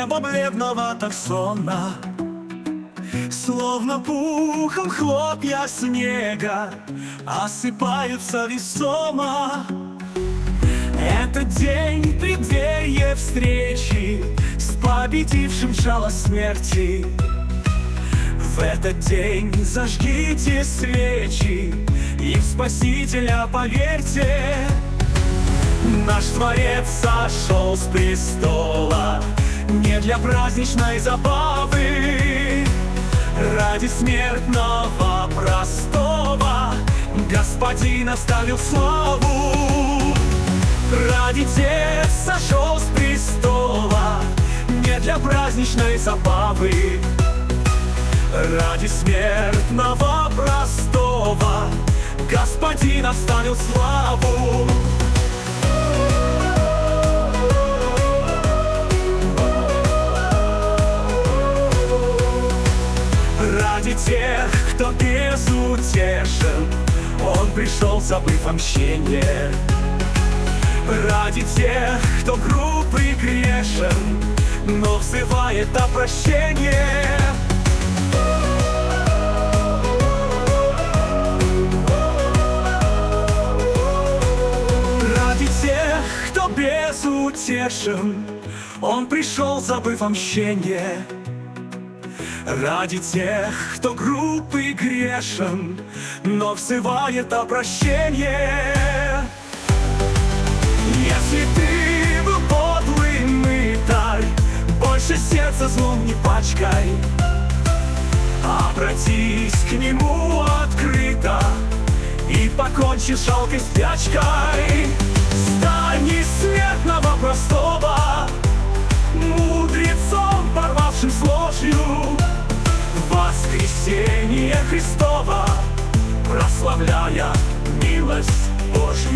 небо бледновато сонно, словно пухом хлопья снега осыпаются весомо. Это день преддверия встречи с победившим жало смерти. В этот день зажгите свечи и в Спасителя поверьте. Наш Творец сошел с престола не для праздничной забавы. Ради смертного простого Господин оставил славу. Ради тех сошел с престола не для праздничной забавы. Ради смертного простого Господин оставил славу. Ради тех, кто безутешен, Он пришел, забыв о мщении. Ради тех, кто груб и грешен, но взывает о прощении. Ради тех, кто безутешен, Он пришел, забыв о мщении. Ради тех, кто груб и грешен, но взывает о прощении. Если ты был подлый мытарь, больше сердца злом не пачкай. Обратись к Нему открыто и покончи с жалкой спячкой. Стань из смертного простого мудрецом, порвавшим с ложью. Воскресение Христова, прославляя милость Божью.